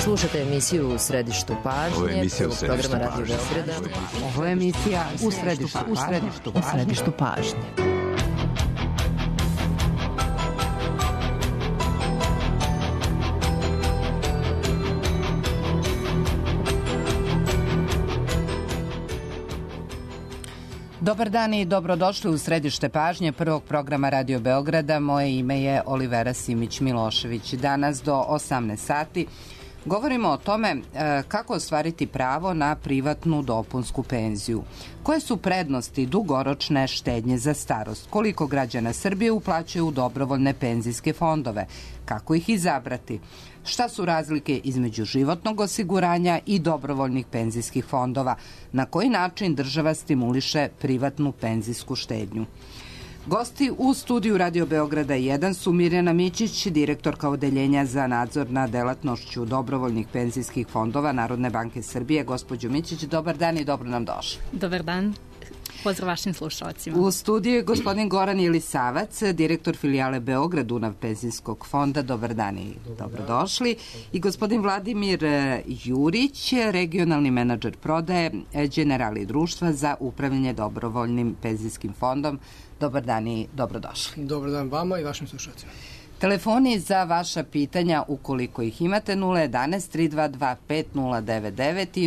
Slušate emisiju U središtu pažnje, programa Radio Beograda. Ovo je emisija U središtu pažnje. Dobar dan i dobrodošli u središte pažnje prvog programa Radio Beograda. Moje ime je Olivera Simić-Milošević. Danas do 18 sati govorimo o tome kako ostvariti pravo na privatnu dopunsku penziju. Koje su prednosti dugoročne štednje za starost? Koliko građana Srbije uplaćuju u dobrovoljne penzijske fondove? Kako ih izabrati? Šta su razlike između životnog osiguranja i dobrovoljnih penzijskih fondova? Na koji način država stimuliše privatnu penzijsku štednju? Gosti u studiju Radio Beograda 1 su Mirjana Mićić, direktorka Odeljenja za nadzor nad delatnošću dobrovoljnih penzijskih fondova Narodne banke Srbije. Gospođo Mićić, dobar dan i dobro nam došli. Dobar dan. Pozdrav vašim slušalcima. U studiju je gospodin Goran Jelisavac, direktor filijale Beograd Dunav penzijskog fonda. Dobar dan i dobrodošli. I gospodin Vladimir Jurić, regionalni menadžer prodaje Generali društva za upravljanje dobrovoljnim penzijskim fondom. Dobar dan i dobrodošli. Dobar dan vama i vašim slušalcima. Telefoni za vaša pitanja, ukoliko ih imate, 011-322-5099 i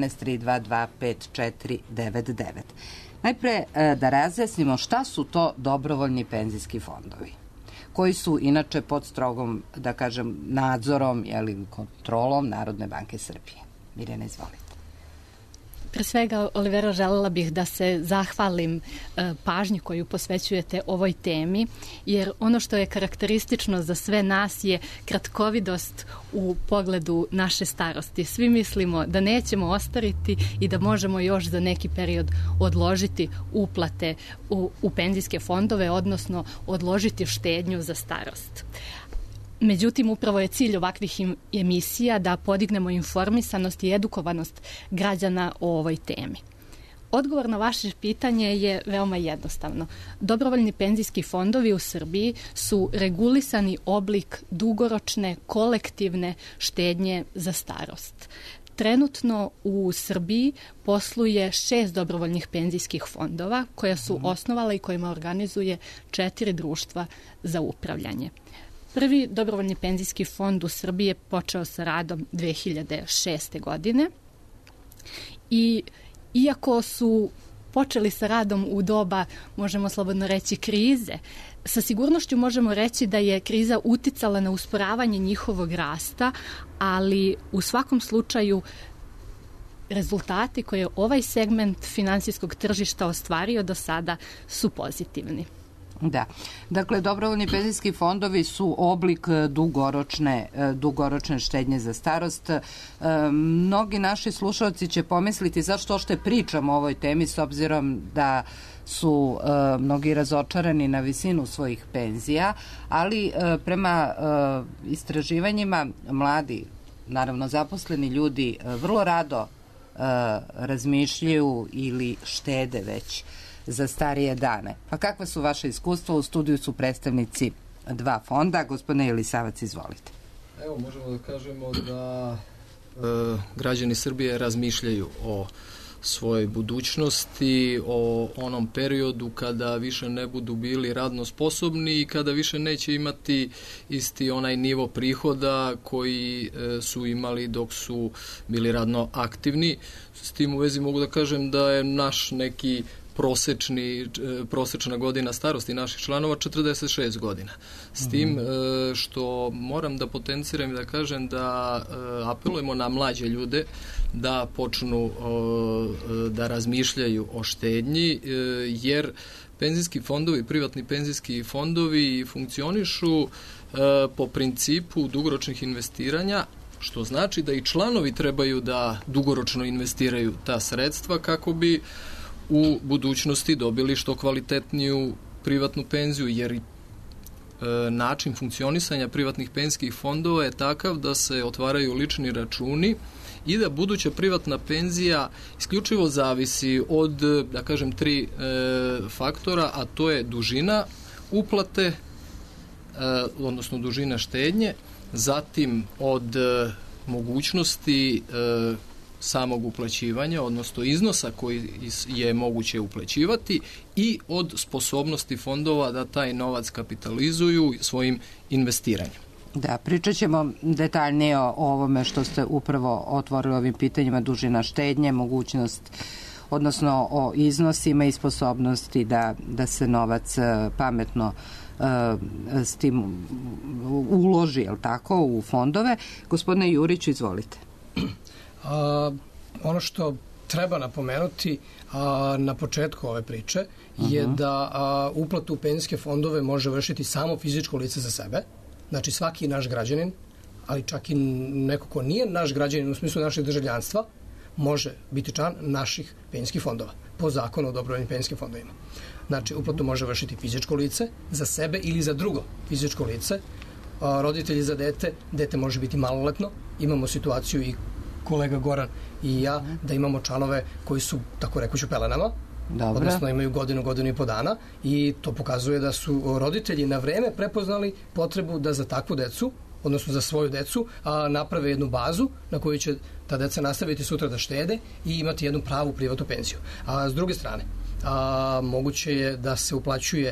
011-322-5499. Najpre da razjasnimo šta su to dobrovoljni penzijski fondovi, koji su inače pod strogom, da kažem, nadzorom ili kontrolom Narodne banke Srbije. Mirjana, izvolite. Pre svega, Olivera, želela bih da se zahvalim pažnji koju posvećujete ovoj temi, jer ono što je karakteristično za sve nas je kratkovidost u pogledu naše starosti. Svi mislimo da nećemo ostariti i da možemo još za neki period odložiti uplate u penzijske fondove, odnosno odložiti štednju za starost. Međutim, upravo je cilj ovakvih emisija da podignemo informisanost i edukovanost građana o ovoj temi. Odgovor na vaše pitanje je veoma jednostavno. Dobrovoljni penzijski fondovi u Srbiji su regulisani oblik dugoročne kolektivne štednje za starost. Trenutno u Srbiji posluje 6 dobrovoljnih penzijskih fondova koja su osnovala i kojima organizuje 4 društva za upravljanje. Prvi dobrovoljni penzijski fond u Srbiji je počeo sa radom 2006. godine i iako su počeli sa radom u doba, možemo slobodno reći, krize, sa sigurnošću možemo reći da je kriza uticala na usporavanje njihovog rasta, ali u svakom slučaju rezultati koje je ovaj segment finansijskog tržišta ostvario do sada su pozitivni. Da, dakle, dobrovoljni penzijski fondovi su oblik dugoročne štednje za starost. Mnogi naši slušalci će pomisliti zašto ošte pričamo o ovoj temi, s obzirom da su mnogi razočarani na visinu svojih penzija, ali prema istraživanjima mladi, naravno zaposleni ljudi, vrlo rado razmišljaju ili štede već za starije dane. Pa kakva su vaše iskustva? U studiju su predstavnici 2 fonda. Gospodine Jelisavac, izvolite. Evo, možemo da kažemo da građani Srbije razmišljaju o svojoj budućnosti, o onom periodu kada više ne budu bili radno sposobni i kada više neće imati isti onaj nivo prihoda koji su imali dok su bili radno aktivni. S tim u vezi mogu da kažem da je naš neki prosečna godina starosti naših članova 46 godina. S tim što moram da potenciram i da kažem da apelujemo na mlađe ljude da počnu da razmišljaju o štednji, jer penzijski fondovi, privatni penzijski fondovi funkcionišu po principu dugoročnih investiranja, što znači da i članovi trebaju da dugoročno investiraju ta sredstva kako bi u budućnosti dobili što kvalitetniju privatnu penziju, jer način funkcionisanja privatnih penzijskih fondova je takav da se otvaraju lični računi i da buduća privatna penzija isključivo zavisi od, da kažem, 3 faktora, a to je dužina uplate, odnosno dužina štednje, zatim od mogućnosti samog uplaćivanja, odnosno iznosa koji je moguće uplaćivati i od sposobnosti fondova da taj novac kapitalizuju svojim investiranjem. Da, pričat ćemo detaljnije o ovome što ste upravo otvorili ovim pitanjima, dužina štednje, mogućnost, odnosno o iznosima i sposobnosti da se novac pametno s tim uloži, je li tako, u fondove. Gospodine Juriću, izvolite. Ono što treba napomenuti na početku ove priče je da uplatu u penzijske fondove može vršiti samo fizičko lice za sebe, znači svaki naš građanin, ali čak i neko ko nije naš građanin u smislu našeg državljanstva, može biti član naših penzijskih fondova po zakonu o dobrovoljnim penzijskim fondovima. Znači, uplatu može vršiti fizičko lice za sebe ili za drugo fizičko lice, roditelji za dete, dete može biti maloletno, imamo situaciju i kolega Goran i ja, da imamo članove koji su, tako rekući, u pelenama, odnosno imaju godinu i po dana, i to pokazuje da su roditelji na vreme prepoznali potrebu da za takvu decu, odnosno za svoju decu, naprave jednu bazu na kojoj će ta deca nastaviti sutra da štede i imati jednu pravu privatnu penziju. A s druge strane, moguće je da se uplaćuje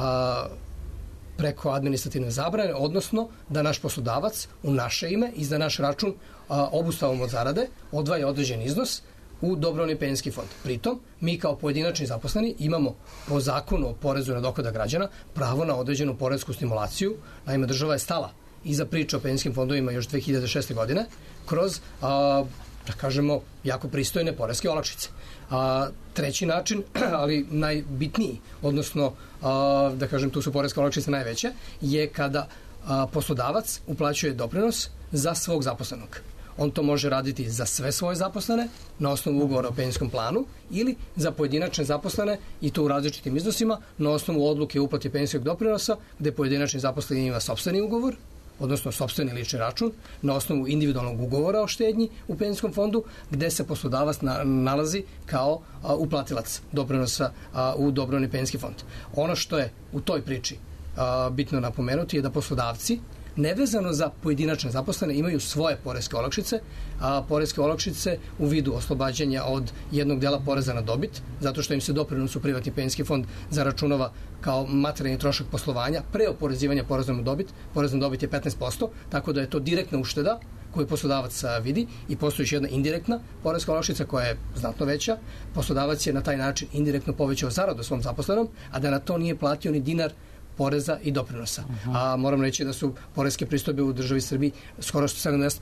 preko administrativne zabrane, odnosno da naš poslodavac u naše ime i za naš račun obustavom od zarade odvaja određen iznos u dobrovoljni penzijski fond. Pritom, mi kao pojedinačni zaposleni imamo po zakonu o porezu na dohodak građana pravo na određenu poresku stimulaciju. Naime, država je stala iza priče o penzijskim fondovima još 2006. godine kroz, da kažemo, jako pristojne poreske olakšice. Treći način, ali najbitniji, odnosno, da kažem, tu su poreske olakšice najveće, je kada poslodavac uplaćuje doprinos za svog zaposlenog. On to može raditi za sve svoje zaposlene na osnovu ugovora o penzijskom planu ili za pojedinačne zaposlene, i to u različitim iznosima, na osnovu odluke uplate penzijskog doprinosa, gde pojedinačni zaposleni ima sopstveni ugovor, odnosno sopstveni lični račun, na osnovu individualnog ugovora o štednji u penzijskom fondu, gde se poslodavac nalazi kao uplatilac doprinosa u dobrovoljni penzijski fond. Ono što je u toj priči bitno napomenuti je da poslodavci, nevezano za pojedinačne zaposlene, imaju svoje poreske olakšice, poreske olakšice u vidu oslobađanja od jednog dela poreza na dobit, zato što im se doprinos u privatni penzijski fond zaračunava kao materijalni trošak poslovanja pre oporezivanja porezom na dobit. Porez na dobit je 15%, tako da je to direktna ušteda koju poslodavac vidi, i postoji još jedna indirektna poreska olakšica koja je znatno veća. Poslodavac je na taj način indirektno povećao zaradu svom zaposlenom, a da na to nije platio ni dinar poreza i doprinosa. A moram reći da su poreske pristojbe u državi Srbiji skoro 70%,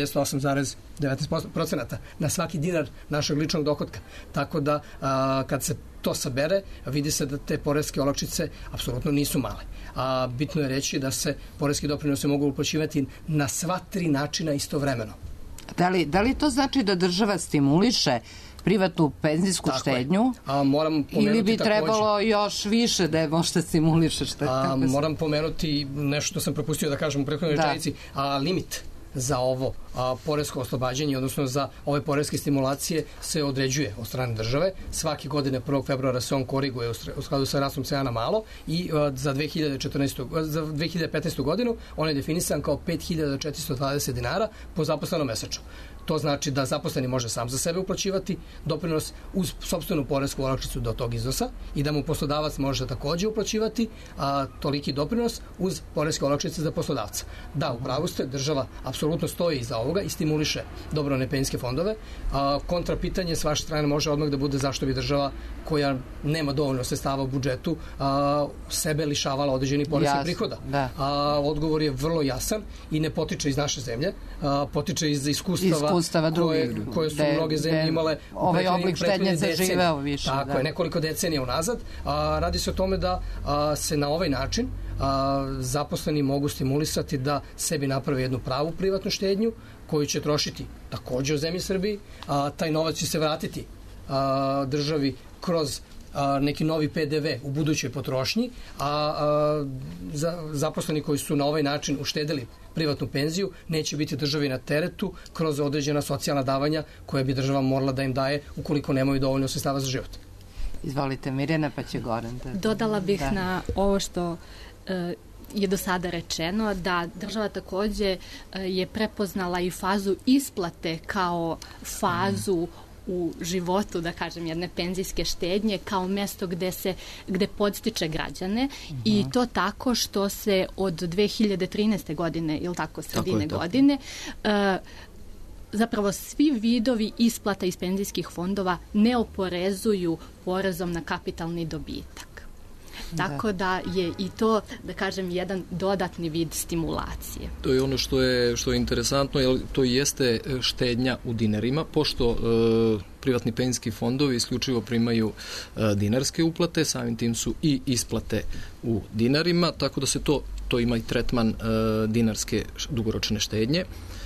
68,19% na svaki dinar našeg ličnog dohotka. Tako da, kad se to sabere, vidi se da te poreske olakšice apsolutno nisu male. Bitno je reći da se poreski doprinose mogu uplaćivati na sva tri načina istovremeno. Da li to znači da država stimuliše privatnu penzijsku štednju, ili bi trebalo još više da je možda stimuliše štednju? Moram pomenuti nešto što sam propustio da kažem u prethodnoj rečenici, limit za ovo poresko oslobađanje, odnosno za ove poreske stimulacije, se određuje od strane države. Svake godine 1. februara se on koriguje u skladu sa rastom cena malo, i za 2015. godinu on je definisan kao 5.420 dinara po zaposlenom mesečno. To znači da zaposleni može sam za sebe uplaćivati doprinos uz sopstvenu poresku olakšicu do tog iznosa, i da mu poslodavac može takođe uplaćivati toliki doprinos uz poreske olakšice za poslodavca. Da, u pravu ste, država apsolutno stoji iza ovoga i stimuliše dobrovoljne penzijske fondove. Kontra pitanje s vaše strane može odmah da bude zašto bi država, koja nema dovoljno sredstava u budžetu, sebe lišavala određenih poreskih prihoda. Odgovor je vrlo jasan i ne potiče iz naše zemlje, potiče iz iskustava koje su mnoge zemlje imale ovaj oblik štednje zaživeo više. Tako je, nekoliko decenija unazad. Radi se o tome da se na ovaj način zaposleni mogu stimulisati da sebi naprave jednu pravu privatnu štednju koju će trošiti takođe u zemlji Srbiji. Taj novac će se vratiti državi kroz neki novi PDV u budućoj potrošnji, a zaposleni koji su na ovaj način uštedeli privatnu penziju neće biti državi na teretu kroz određena socijalna davanja koje bi država morala da im daje ukoliko nemaju dovoljno sredstava za život. Izvolite, Mirjana, pa će Goran. Dodala bih na ovo što je do sada rečeno, da država takođe je prepoznala i fazu isplate kao fazu u životu, da kažem, jedne penzijske štednje kao mesto gde podstiče građane i to tako što se od 2013. godine, ili tako, sredine godine, zapravo svi vidovi isplata iz penzijskih fondova ne oporezuju porezom na kapitalni dobitak. Tako da je i to, da kažem, jedan dodatni vid stimulacije. To je ono što je interesantno, jer to jeste štednja u dinarima, pošto privatni penzijski fondovi isključivo primaju dinarske uplate, samim tim su i isplate u dinarima, tako da se to ima i tretman dinarske dugoročne štednje.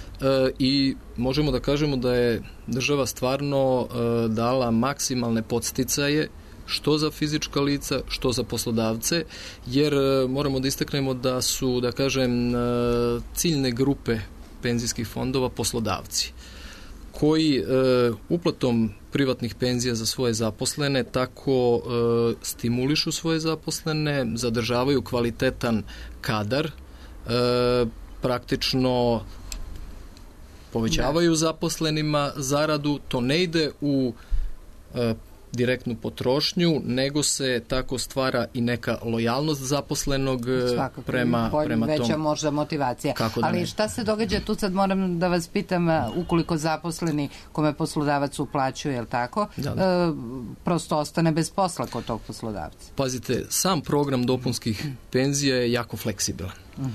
I možemo da kažemo da je država stvarno dala maksimalne podsticaje što za fizička lica, što za poslodavce, jer moramo da istaknemo da su, da kažem, ciljne grupe penzijskih fondova poslodavci, koji uplatom privatnih penzija za svoje zaposlene tako stimulišu svoje zaposlene, zadržavaju kvalitetan kadar, praktično povećavaju zaposlenima zaradu, to ne ide u direktnu potrošnju, nego se tako stvara i neka lojalnost zaposlenog prema tom. Veća možda motivacija. Ali šta se događa, tu sad moram da vas pitam, ukoliko zaposleni kome poslodavac uplaćuje, je li tako, prosto ostane bez posla kod tog poslodavca? Pazite, sam program dopunskih penzija je jako fleksibilan.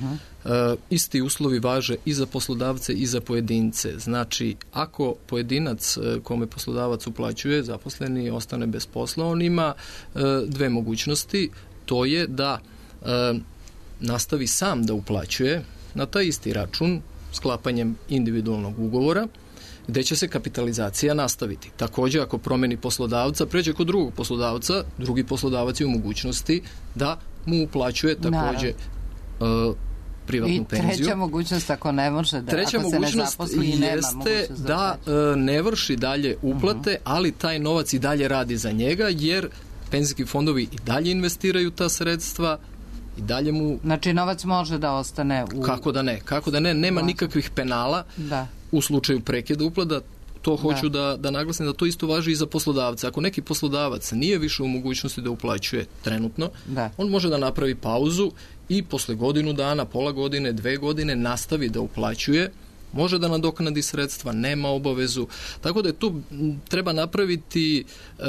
Isti uslovi važe i za poslodavce i za pojedince. Znači, ako pojedinac kome poslodavac uplaćuje, zaposleni, ostane bez posla, on ima dve mogućnosti. To je da nastavi sam da uplaćuje na taj isti račun sklapanjem individualnog ugovora, gde će se kapitalizacija nastaviti. Također, ako promeni poslodavca, pređe kod drugog poslodavca, drugi poslodavac je u mogućnosti da mu uplaćuje također privatnu penziju. I treća mogućnost, ako ne može da, ako se ne zaposli i nema mogućnost da ne vrši dalje uplate, ali taj novac i dalje radi za njega, jer penzijski fondovi i dalje investiraju ta sredstva i dalje mu... Znači, novac može da ostane u... Kako da ne, nema nikakvih penala u slučaju prekida uplata. To hoću da naglasim da to isto važi i za poslodavca. Ako neki poslodavac nije više u mogućnosti da uplaćuje trenutno, on može da napravi pauzu i posle godinu dana, pola godine, 2 godine nastavi da uplaćuje, može da nadoknadi sredstva, nema obavezu. Tako da je tu treba napraviti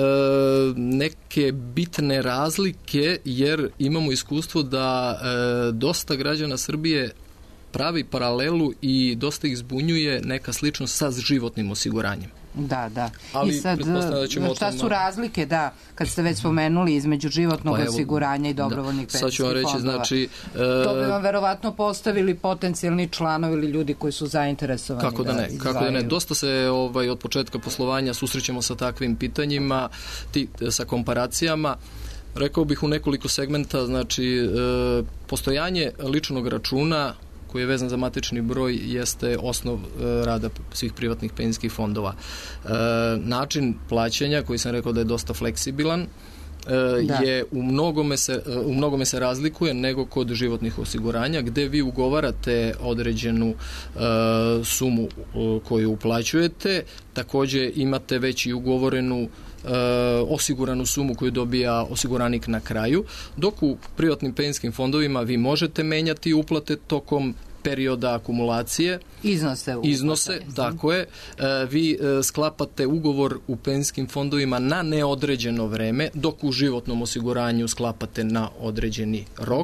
neke bitne razlike, jer imamo iskustvo da dosta građana Srbije pravi paralelu i dosta ih zbunjuje neka sličnost sa životnim osiguranjem. Da. Ali, i sad, šta su razlike, kad ste već spomenuli, između životnog osiguranja i dobrovoljnih penzijskih fondova? Sad ću vam reći, to bi vam verovatno postavili potencijalni članovi ili ljudi koji su zainteresovani. Kako da ne. Dosta se od početka poslovanja susrećemo sa takvim pitanjima, sa komparacijama. Rekao bih u nekoliko segmenta, znači, postojanje ličnog računa koji je vezan za matični broj jeste osnov rada svih privatnih penzijskih fondova. Način plaćanja, koji sam rekao da je dosta fleksibilan, je u mnogome se razlikuje nego kod životnih osiguranja, gde vi ugovarate određenu sumu koju uplaćujete, također imate već i ugovorenu osiguranu sumu koju dobija osiguranik na kraju, dok u privatnim penzijskim fondovima vi možete menjati uplate tokom perioda akumulacije. Iznose, tako je. Vi sklapate ugovor u penzijskim fondovima na neodređeno vreme, dok u životnom osiguranju sklapate na određeni rok.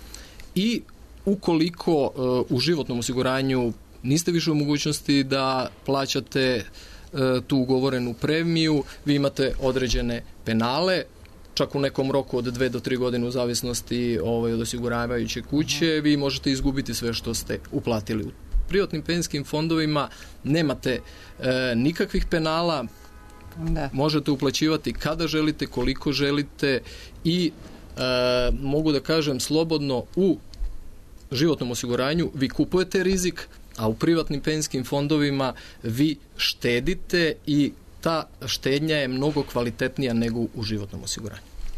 I ukoliko u životnom osiguranju niste više u mogućnosti da plaćate tu ugovorenu premiju, vi imate određene penale, čak u nekom roku od 2 do 3 godine u zavisnosti od osiguravajuće kuće, vi možete izgubiti sve što ste uplatili. U privatnim penzijskim fondovima nemate nikakvih penala, možete uplaćivati kada želite, koliko želite i mogu da kažem slobodno, u životnom osiguranju vi kupujete rizik, a u privatnim penzijskim fondovima vi štedite i ta štednja je mnogo kvalitetnija nego u životnom osiguranju.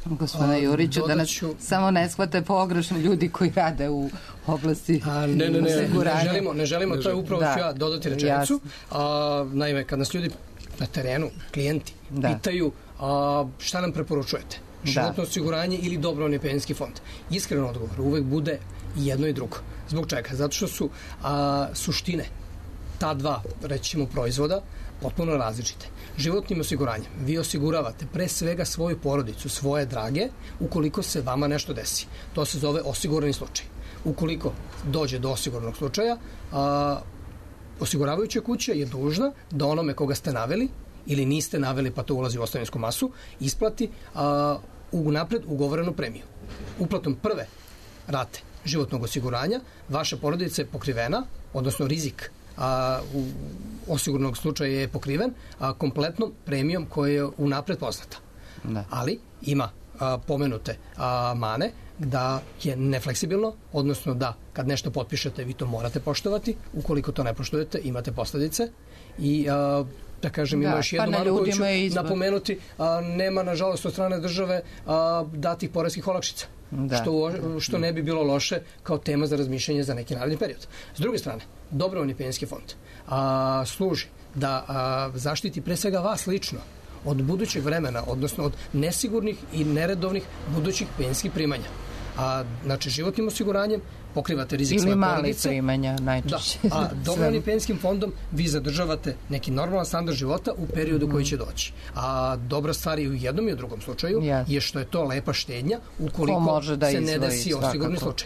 Gospodine Juriću, da nas samo ne shvate pogrešno ljudi koji rade u oblasti osiguranja. Ne želimo, to je upravo ću ja dodati rečenicu. Naime, kad nas ljudi na terenu, klijenti, pitaju šta nam preporučujete, životno osiguranje ili dobrovoljni penzijski fond, iskren odgovor uvek bude jedno i drugo. Zbog čega? Zato što su suštine ta dva, rećemo, proizvoda potpuno različite. Životnim osiguranjem vi osiguravate pre svega svoju porodicu, svoje drage, ukoliko se vama nešto desi. To se zove osigurani slučaj. Ukoliko dođe do osiguranog slučaja, osiguravajuća kuća je dužna da onome koga ste naveli ili niste naveli, pa to ulazi u ostavinsku masu, isplati unapred ugovorenu premiju. Uplatom prve rate životnog osiguranja vaša porodica je pokrivena, odnosno rizik u osiguranog slučaja je pokriven kompletnom premijom koja je unapred poznata. Ali ima pomenute mane da je nefleksibilno, odnosno da kad nešto potpišete vi to morate poštovati, ukoliko to ne poštujete imate posledice i da kažem, ima još jednu manu koju ću napomenuti, nema nažalost od strane države datih poreskih olakšica. Što ne bi bilo loše kao tema za razmišljanje za neki naredni period. S druge strane, dobrovoljni penzijski fond služi da zaštiti pre svega vas lično od budućeg vremena, odnosno od nesigurnih i neredovnih budućih penzijskih primanja. Znači, životnim osiguranjem pokrivate rizik svoje porodice. Ili mali primanja, najčešće. A dobrovoljnim penzijskim fondom vi zadržavate neki normalan standard života u periodu koji će doći. A dobra stvar i u jednom i u drugom slučaju je što je to lepa štednja ukoliko se ne desi osigurni slučaj.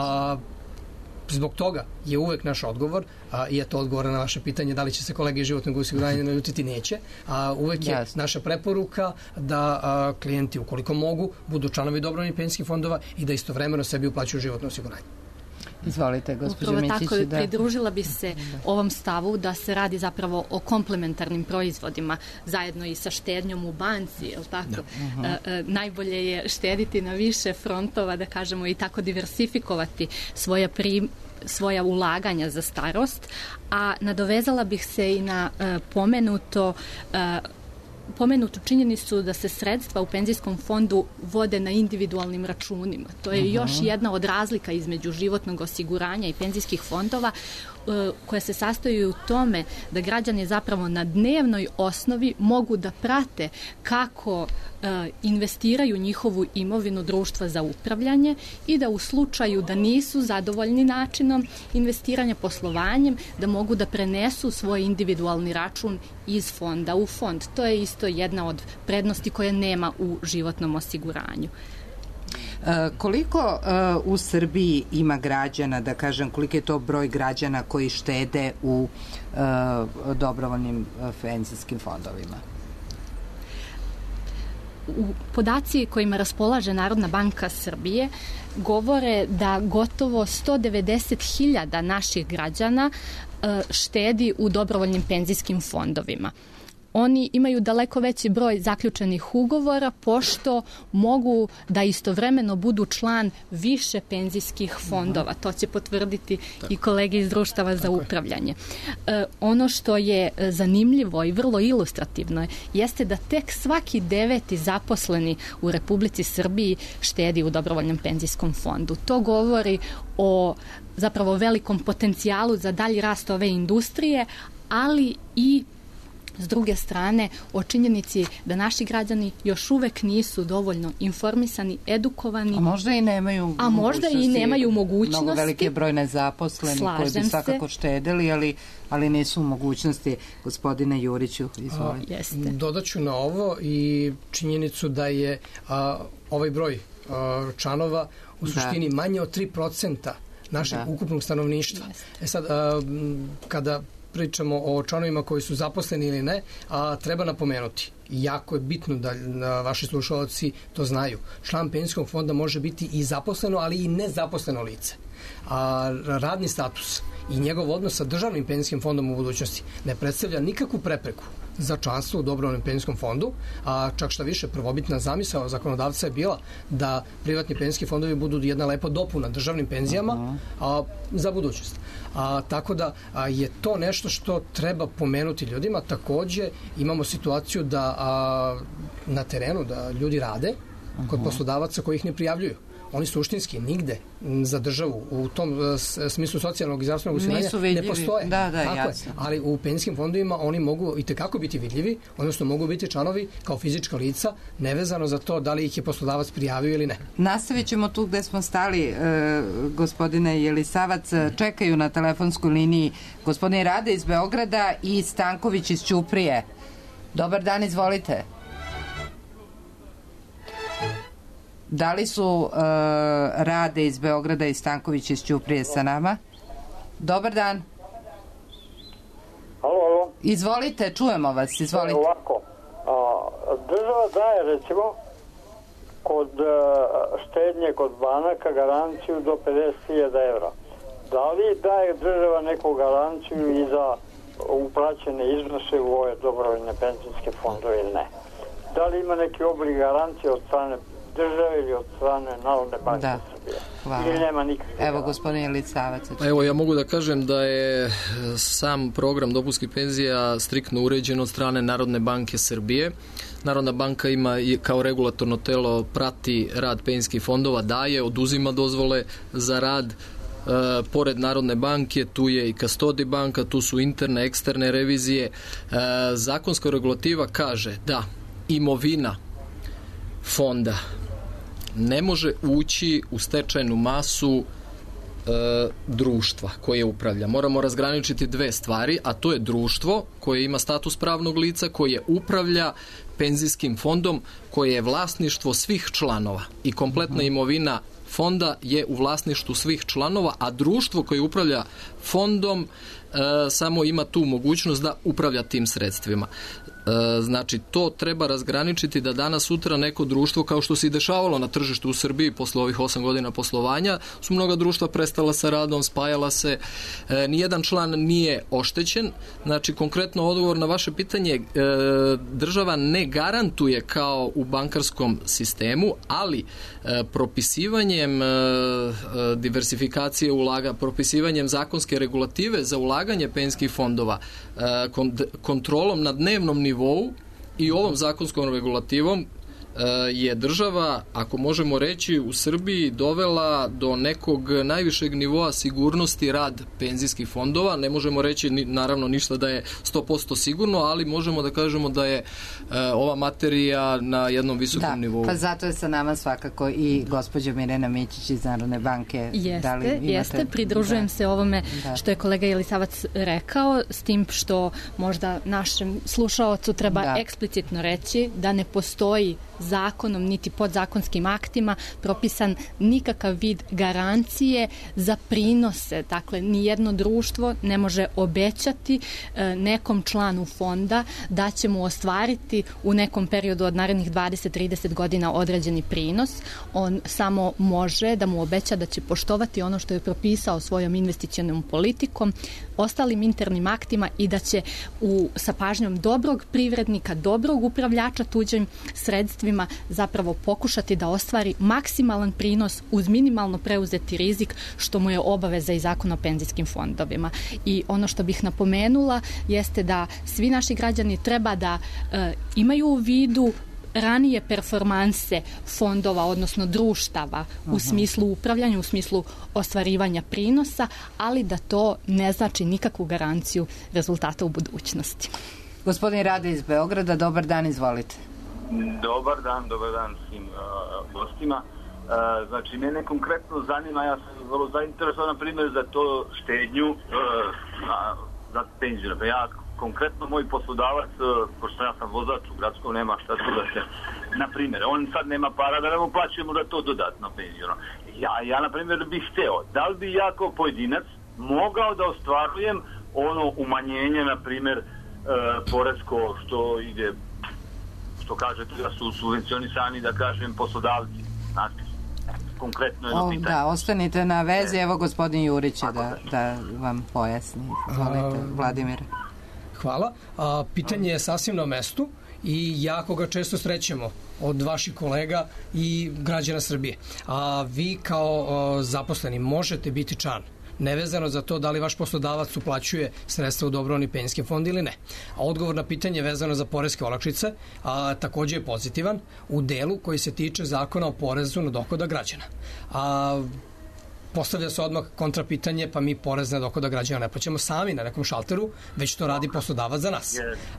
Zbog toga je uvek naš odgovor, i je to odgovor na vaše pitanje da li će se kolege iz životnog osiguranja naljutiti, neće. Uvek je naša preporuka da klijenti, ukoliko mogu, budu članovi dobrovoljnih penzijskih fondova i da istovremeno sebi uplaćuju životno osiguranje. Izvolite, gospođo Mićić. Upravo tako, pridružila bi se ovom stavu da se radi zapravo o komplementarnim proizvodima, zajedno i sa štednjom u banci, je li tako? Najbolje je štediti na više frontova, da kažemo, i tako diversifikovati svoja ulaganja za starost, a nadovezala bih se i na pomenutu činjenicu da se sredstva u penzijskom fondu vode na individualnim računima. To je još jedna od razlika između životnog osiguranja i penzijskih fondova, koja se sastoji u tome da građani zapravo na dnevnoj osnovi mogu da prate kako investiraju njihovu imovinu društva za upravljanje i da u slučaju da nisu zadovoljni načinom investiranja, poslovanjem, da mogu da prenesu svoj individualni račun iz fonda u fond. To je isto jedna od prednosti koje nema u životnom osiguranju. Koliko u Srbiji ima građana, da kažem, koliko je to broj građana koji štede u dobrovoljnim penzijskim fondovima? Podaci kojima raspolaže Narodna banka Srbije govore da gotovo 190.000 naših građana štedi u dobrovoljnim penzijskim fondovima. Oni imaju daleko veći broj zaključenih ugovora, pošto mogu da istovremeno budu član više penzijskih fondova. To će potvrditi i kolege iz društava za upravljanje. Ono što je zanimljivo i vrlo ilustrativno jeste da tek svaki 9. zaposleni u Republici Srbiji štedi u dobrovoljnom penzijskom fondu. To govori o zapravo velikom potencijalu za dalji rast ove industrije, ali i s druge strane, o činjenici da naši građani još uvek nisu dovoljno informisani, edukovani. A možda i nemaju mogućnosti. Mnogo velike broj nezaposlenih koji bi svakako štedeli, ali nisu u mogućnosti. Gospodine Juriću, izvolite. Dodaću na ovo i činjenicu da je ovaj broj članova u suštini manje od 3% našeg ukupnog stanovništva. Sad, kada pričamo o članovima koji su zaposleni ili ne, treba napomenuti, jako je bitno da vaši slušalci to znaju. Član penzijskog fonda može biti i zaposleno, ali i nezaposleno lice. Radni status i njegov odnos sa državnim penzijskim fondom u budućnosti ne predstavlja nikakvu prepreku za članstvo u dobrovoljnom penzijskom fondu, a čak šta više, prvobitna zamisao zakonodavca je bila da privatni penzijski fondovi budu jedna lepa dopuna državnim penzijama za budućnost. Tako da je to nešto što treba pomenuti ljudima. Takođe imamo situaciju da na terenu da ljudi rade, kod poslodavaca koji ih ne prijavljuju. Oni suštinski nigde za državu u tom smislu socijalnog i zdravstvenog osiguranja ne postoje. Jasno. Ali u penzijskim fondovima oni mogu i tekako biti vidljivi, odnosno mogu biti članovi kao fizička lica, nevezano za to da li ih je poslodavac prijavio ili ne. Nastavit ćemo tu gde smo stali, gospodine Jelisavac. Čekaju na telefonskoj liniji gospodin Rade iz Beograda i Stanković iz Ćuprije. Dobar dan, izvolite. Da li su Rade iz Beograda i Stanković iz Ćuprije sa nama? Dobar dan. Alo. Izvolite, čujemo vas, izvolite. Ovako, država daje, recimo, kod štednje kod banaka garanciju do 50.000 evra. Da li daje država neku garanciju i za uplaćene iznose u ove dobrovoljne penzijske fondove ili ne? Da li ima neki oblik garancije od strane države ili od strane Narodne banke Srbije? Hvala. Ili nema nikakve. Evo, gospodin Jelisavac. Evo, ja mogu da kažem da je sam program dopunskih penzija striktno uređen od strane Narodne banke Srbije. Narodna banka ima i kao regulatorno telo prati rad penzijskih fondova, daje, oduzima dozvole za rad. Pored Narodne banke tu je i Custody banka, tu su interne, eksterne revizije. Zakonska regulativa kaže da imovina fonda ne može ući u stečajnu masu društva koje upravlja. Moramo razgraničiti dve stvari, a to je društvo koje ima status pravnog lica, koje upravlja penzijskim fondom, koje je vlasništvo svih članova i kompletna imovina fonda je u vlasništvu svih članova, a društvo koje upravlja fondom samo ima tu mogućnost da upravlja tim sredstvima. Znači, to treba razgraničiti da danas sutra neko društvo, kao što se i dešavalo na tržištu u Srbiji posle ovih 8 godina poslovanja, su mnoga društva prestala sa radom, spajala se, nijedan član nije oštećen. Znači, konkretno odgovor na vaše pitanje, država ne garantuje kao u bankarskom sistemu, ali propisivanjem diversifikacije propisivanjem zakonske regulative za ulaganje penzijskih fondova, kontrolom na dnevnom nivou i ovom zakonskom regulativom je država, ako možemo reći, u Srbiji dovela do nekog najvišeg nivoa sigurnosti rad penzijskih fondova. Ne možemo reći naravno ništa da je 100% sigurno, ali možemo da kažemo da je ova materija na jednom visokom nivou. Pa zato je sa nama svakako i gospođa Mirjana Mićić iz Narodne banke. Jeste, pridružujem se ovome što je kolega Jelisavac rekao, s tim što možda našem slušaocu treba eksplicitno reći da ne postoji zakonom niti podzakonskim aktima propisan nikakav vid garancije za prinose. Dakle, nijedno društvo ne može obećati nekom članu fonda da će mu ostvariti u nekom periodu od narednih 20-30 godina određeni prinos. On samo može da mu obeća da će poštovati ono što je propisao svojom investicionom politikom, ostalim internim aktima i da će sa pažnjom dobrog privrednika, dobrog upravljača tuđim sredstvima zapravo pokušati da ostvari maksimalan prinos uz minimalno preuzeti rizik, što mu je obaveza i Zakon o penzijskim fondovima. I ono što bih napomenula jeste da svi naši građani treba da imaju u vidu ranije performanse fondova, odnosno društava u smislu upravljanja, u smislu ostvarivanja prinosa, ali da to ne znači nikakvu garanciju rezultata u budućnosti. Gospodin Rade iz Beograda, dobar dan, izvolite. Dobar dan svim gostima. Znači, mene konkretno zanima, ja sam vrlo zainteresovan, na primjer, za to štednju za penziju. Ja konkretno, moj poslodavac, pošto ja sam vozač u gradskom, nema šta tu da se, na primjer, on sad nema para da nam uplaćujemo da to dodatno penziju. Ja na primjer, bih hteo, da li bi ja kao pojedinac mogao da ostvarujem ono umanjenje, na primjer, poresko što ide, što kažete da su subvencionisani, da kažem, poslodavci. Znači, konkretno jedno pitanje. Da, ostanite na vezi, evo gospodin Jurić da vam pojasni. Izvolite, Vladimir. Hvala. Pitanje je sasvim na mestu i jako ga često srećemo od vaših kolega i građana Srbije. Vi kao zaposleni možete biti član nevezano za to da li vaš poslodavac uplaćuje sredstva u dobrovoljni penzijski fond ili ne. A odgovor na pitanje vezano za poreske olakšice takođe je pozitivan u delu koji se tiče zakona o porezu na dohodak građana. Postavlja se odmah kontrapitanje, pa mi porez na dohodak građana ne plaćamo sami na nekom šalteru, već to radi poslodavac za nas.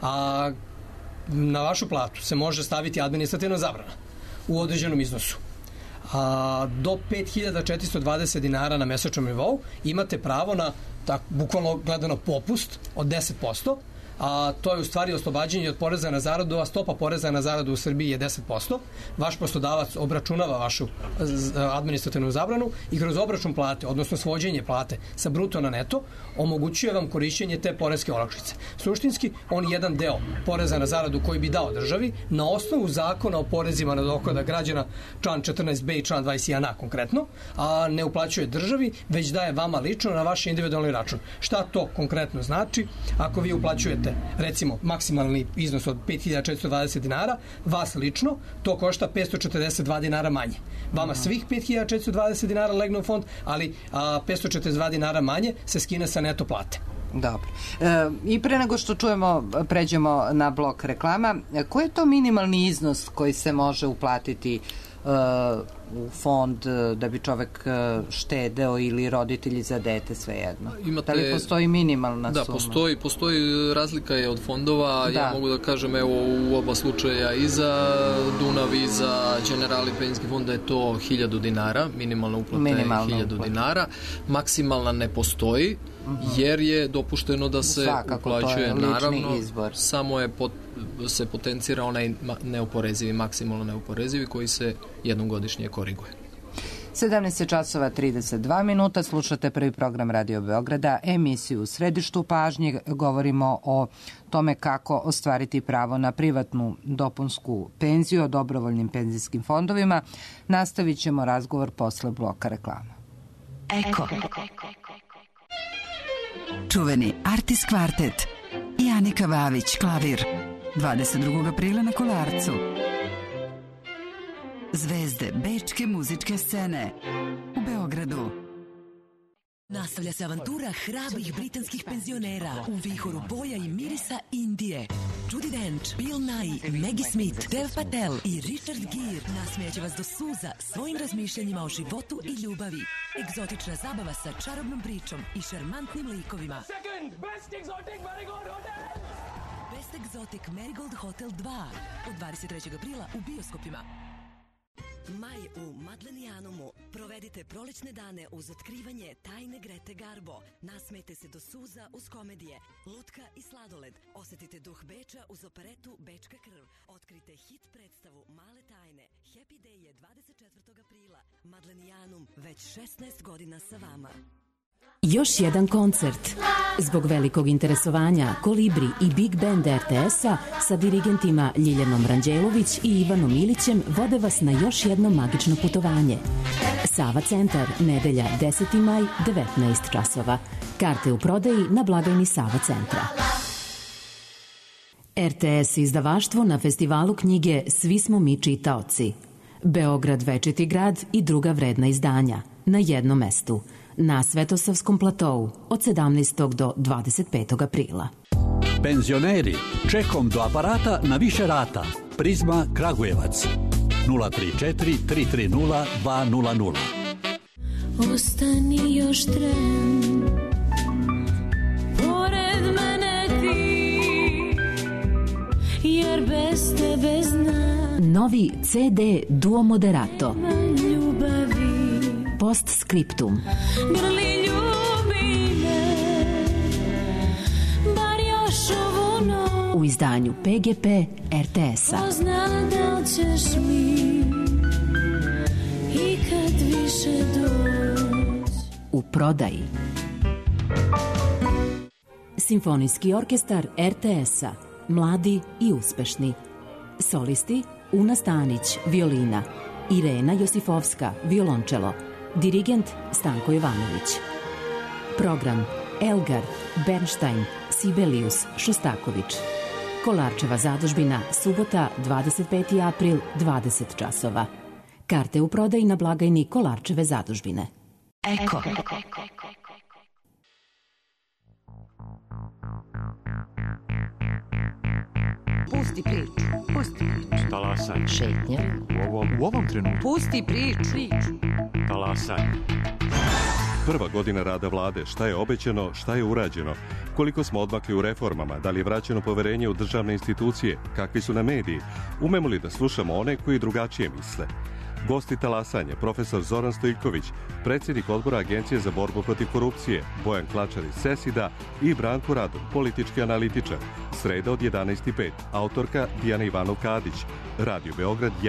Na vašu platu se može staviti administrativna zabrana u određenom iznosu. Do 5.420 dinara na mesečnom nivou imate pravo na, bukvalno gledano, popust od 10%, to je u stvari oslobađanje od poreza na zaradu, a stopa poreza na zaradu u Srbiji je 10%. Vaš poslodavac obračunava vašu administrativnu zabranu i kroz obračun plate, odnosno svođenje plate sa bruto na neto, omogućuje vam korišćenje te poreske olakšice. Suštinski, on jedan deo poreza na zaradu koji bi dao državi na osnovu zakona o porezima na dohodak građana, član 14b i član 21a konkretno, a ne uplaćuje državi, već daje vama lično na vaš individualni račun. Šta to konkretno znači? Ako vi uplaćujete recimo maksimalni iznos od 5.420 dinara, vas lično to košta 542 dinara manje. Vama svih 5.420 dinara legne u fond, ali 542 dinara manje se skine sa neto plate. Dobro. I pre nego što pređemo na blok reklama, koji je to minimalni iznos koji se može uplatiti u fond da bi čovek štedeo ili roditelji za dete, svejedno? Da li postoji minimalna suma? Da, postoji razlika je od fondova. Ja mogu da kažem, evo, u oba slučaja i za Dunav i za Generali penzijski fond da je to 1.000 dinara, minimalna uplata je 1.000 dinara. Maksimalna ne postoji, jer je dopušteno da se uplaćuje, naravno, samo se potencira onaj neoporezivi, maksimalno neoporezivi koji se jednom godišnje koriguje. 17:32, slušate prvi program Radio Beograda, emisiju U središtu pažnje. Govorimo o tome kako ostvariti pravo na privatnu dopunsku penziju o dobrovoljnim penzijskim fondovima. Nastavit ćemo razgovor posle bloka reklama. Eko. Čuveni Artis kvartet i Anika Vavić, klavir. 22. aprila na Kolarcu. Zvezde bečke muzičke scene u Beogradu. Nastavlja se avantura hrabrih britanskih penzionera u vihoru boja i mirisa Indije. Judi Dench, Bill Nighy, Maggie Smith, Dev Patel i Richard Gere nasmijaće vas do suza svojim razmišljanjima o životu i ljubavi. Egzotična zabava sa čarobnom pričom i šarmantnim likovima. Best Exotic Marigold Hotel 2 od 23. aprila u bioskopima. Maj u Madlenijanumu. Provedite prolećne dane uz otkrivanje tajne Grete Garbo. Nasmejte se do suza uz komedije, lutka i sladoled. Osetite duh Beča uz operetu Bečka krv. Otkrite hit predstavu Male tajne. Happy Day je 24. aprila. Madlenijanum već 16 godina sa vama. Još jedan koncert. Zbog velikog interesovanja Kolibri i Big Band RTS-a sa dirigentima Ljiljanom Ranđelović i Ivanom Ilićem vode vas na još jedno magično putovanje. Sava centar, nedelja 10. maj, 19 časova. Karte u prodaji na blagajni Sava centra. RTS izdavaštvo na festivalu knjige Svi smo mi čitaoci. Beograd večiti grad i druga vredna izdanja na jednom mestu. Na Svetosavskom platou od 17. do 25. aprila. Penzioneri, čekom do aparata na više rata. Prizma Kragujevac 034 330 200. Ostani još tren, pored mene ti, jer bez tebe znam. Novi CD Duo Moderato. Postscriptum. Grli ljubi me, bar još ovu noć. U izdanju PGP RTS-a. Ko zna da ćeš mi ikad više doći. U prodaji. Simfonijski orkestar RTS-a. Mladi i uspešni. Solisti Una Stanić, violina. Irena Josifovska, violončelo. Dirigent Stanko Jovanović. Program Elgar, Bernstein, Sibelius, Šostaković. Kolarčeva zadužbina, subota, 25. april, 20 časova. Karte u prodaji na blagajni Kolarčeve zadužbine. Eko. Pusti priču. Pusti priču. Talasaj. Šetnja. U ovom trenutku. Pusti priču. Talasaj. Prva godina rada vlade, šta je obećano, šta je urađeno, koliko smo odmakli u reformama, da li je vraćeno poverenje u državne institucije, kakvi su na mediji, umemo li da slušamo one koji drugačije misle. Gosti talasanje, profesor Zoran Stojković, predsjednik odbora Agencije za borbu protiv korupcije, Bojan Klačar iz Sesida i Branko Radon, politički analitičar. Sreda od 11:05, autorka Dijana Ivanov-Kadić, Radio Beograd 1.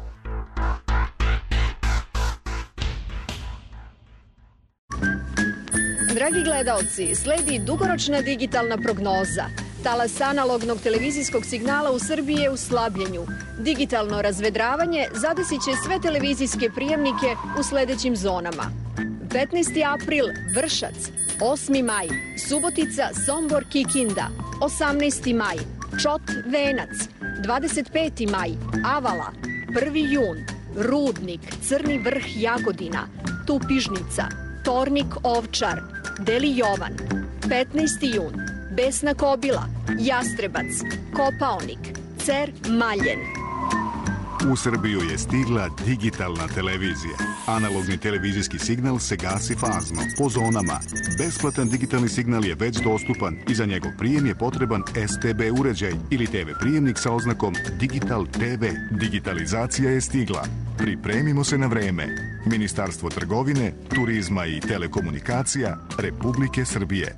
Dragi gledaoci, sledi dugoročna digitalna prognoza. Talas analognog televizijskog signala u Srbiji je u slabljenju. Digitalno razvedravanje zadesit će sve televizijske prijemnike u sledećim zonama. 15. april Vršac, 8. maj Subotica, Sombor, Kikinda, 18. maj Čot, Venac, 25. maj Avala, 1. jun Rudnik, Crni vrh, Jagodina, Tupižnica, Tornik, Ovčar, Deli Jovan, 15. jun Besna Kobila, Jastrebac, Kopaonik, Cer, Maljen. U Srbiju je stigla digitalna televizija. Analogni televizijski signal se gasi fazno, po zonama. Besplatan digitalni signal je već dostupan i za njegov prijem je potreban STB uređaj ili TV prijemnik sa oznakom Digital TV. Digitalizacija je stigla. Pripremimo se na vreme. Ministarstvo trgovine, turizma i telekomunikacija Republike Srbije.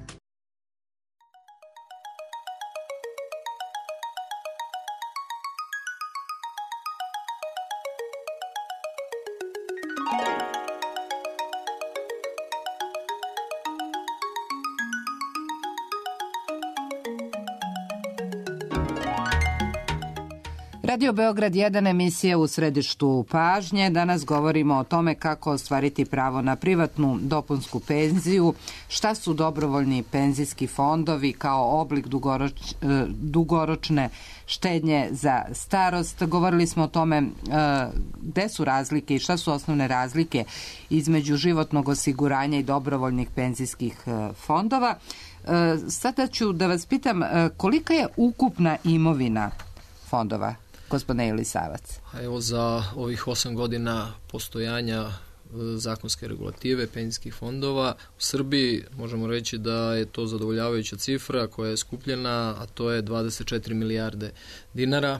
Radio Beograd 1, emisija u središtu pažnje. Danas govorimo o tome kako ostvariti pravo na privatnu dopunsku penziju, šta su dobrovoljni penzijski fondovi kao oblik dugoročne štednje za starost. Govorili smo o tome gde su razlike i šta su osnovne razlike između životnog osiguranja i dobrovoljnih penzijskih fondova. Sada ću da vas pitam kolika je ukupna imovina fondova, gospodine Ilisavac? Evo, za ovih 8 godina postojanja zakonske regulative penzijskih fondova u Srbiji možemo reći da je to zadovoljavajuća cifra koja je skupljena, a to je 24 milijarde dinara.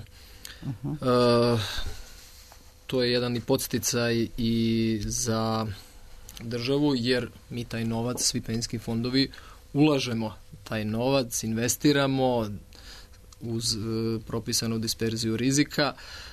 To je jedan i podsticaj i za državu, jer mi taj novac, svi penzijski fondovi, ulažemo taj novac, investiramo uz propisanu disperziju rizika.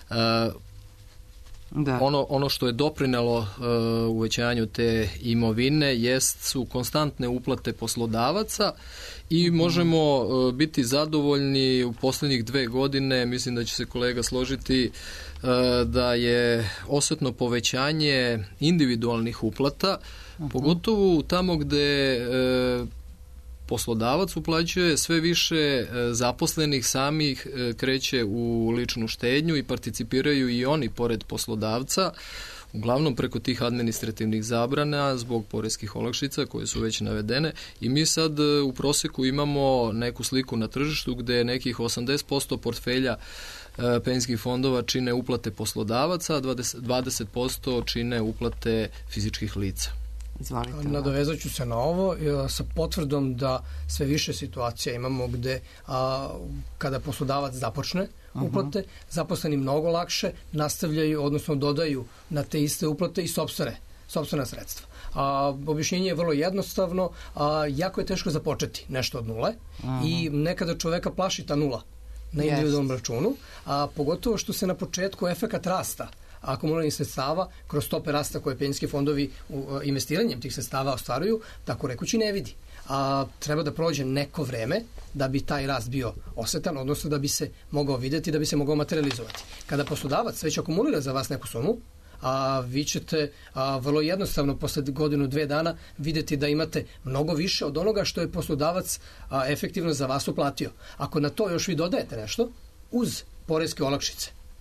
Da. Ono što je doprinelo uvećanju te imovine su konstantne uplate poslodavaca i možemo biti zadovoljni u poslednjih 2 godine, mislim da će se kolega složiti, da je osetno povećanje individualnih uplata, pogotovo tamo gde poslodavac uplaćuje, sve više zaposlenih samih kreće u ličnu štednju i participiraju i oni pored poslodavca, uglavnom preko tih administrativnih zabrana zbog poreskih olakšica koje su već navedene, i mi sad u proseku imamo neku sliku na tržištu gde nekih 80% portfelja penzijskih fondova čine uplate poslodavaca, a 20% čine uplate fizičkih lica. Nadovezat ću se na ovo sa potvrdom da sve više situacija imamo gde kada poslodavac započne uplate, zaposleni mnogo lakše nastavljaju, odnosno dodaju na te iste uplate i sopstvena sredstva. Objašnjenje je vrlo jednostavno, jako je teško započeti nešto od nule i nekada čoveka plaši ta nula na individualnom računu, a pogotovo što se na početku efekat rasta akumuliranih sredstava kroz stope rasta koje penzijski fondovi investiranjem tih sredstava ostvaruju, tako rekući ne vidi. Treba da prođe neko vreme da bi taj rast bio osetan, odnosno da bi se mogao videti, da bi se mogao materializovati. Kada poslodavac već akumulira za vas neku sumu, vi ćete vrlo jednostavno posle 1-2 dana videti da imate mnogo više od onoga što je poslodavac efektivno za vas uplatio. Ako na to još vi dodajete nešto, uz poreske olakšice,